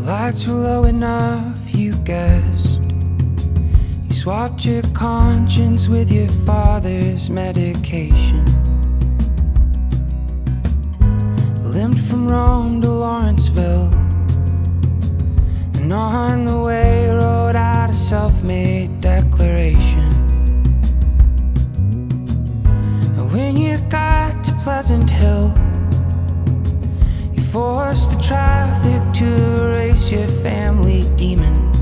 lights were low enough, you guessed. You swapped your conscience with your father's medication. Limped from Rome to Lawrenceville, and on the way wrote out a self-made declaration. And when you got to Pleasant Hill, you forced the traffic to erase your family demons,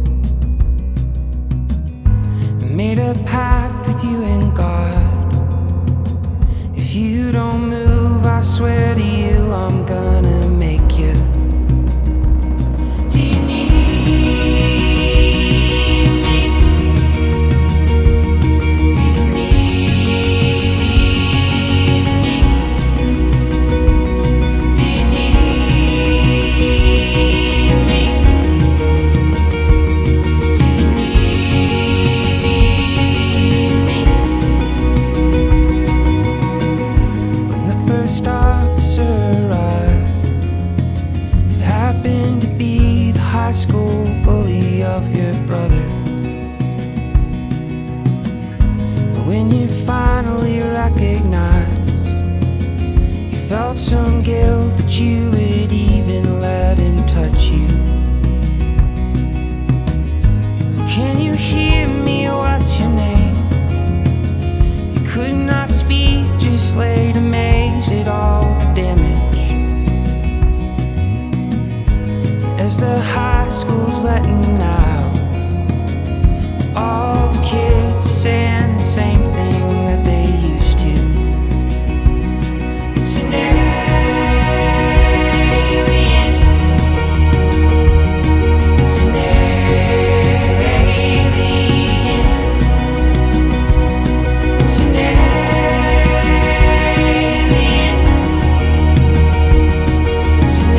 and made a pact with you and God. If you don't move, I swear to you, I'm gonna make you. Do you need me? Do you need me? Do you need me? Do you need me? When the first officer arrived, it happened to be the high school bully of your brother. And when you finally recognized, you felt some guilt that you would even let him touch you. Well, can you hear me? What's your name? You could not speak, just laid amazed at all the damage. As the high school's letting out, all the kids are saying the same thing that they used to. It's an alien. It's an alien. It's an alien. It's an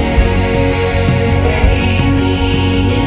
alien.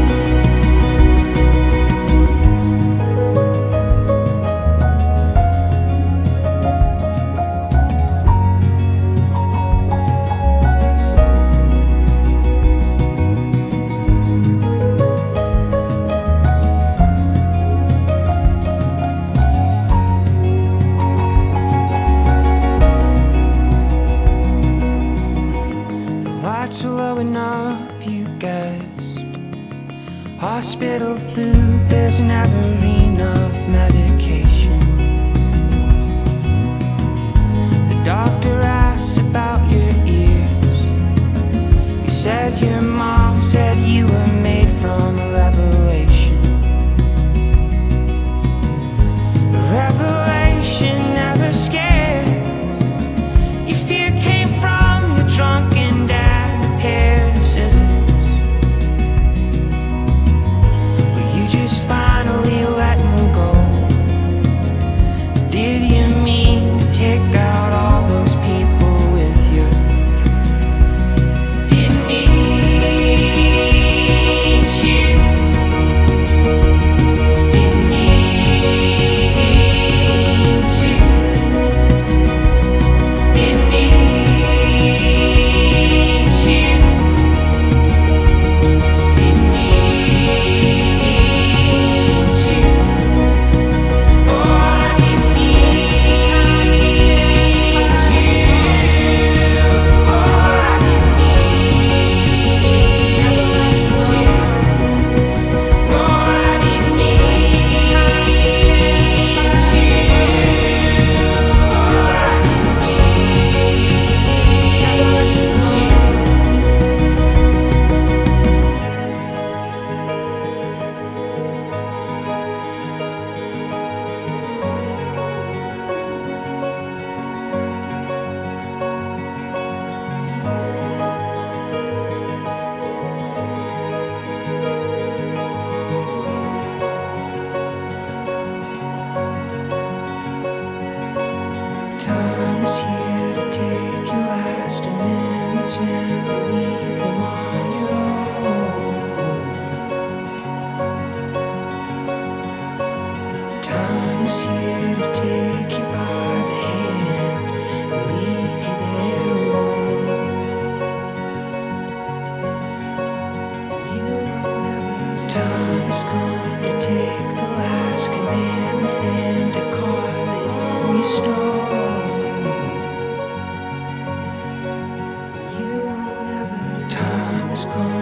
The lights were low enough, you guessed. Hospital food, there's never enough medication. The doctor asked about your ears. You said your mom said you were made from a revelation. The revelation never scares. Your fear came from your drunken dad and a pair of scissors. Were you just finally letting go? Did you mean to take out all those people with you? Didn't need you. Didn't need you. Didn't need you. Didn't need you. Oh, I didn't need you. Oh, I didn't need you. No, I didn't need you. Oh, I didn't Time is here to take your last amendments and believe them on your own. Time is here to take you by the hand and leave you there alone. is gonna take the last commandment and to carve it in stone. You won't ever. Time is gonna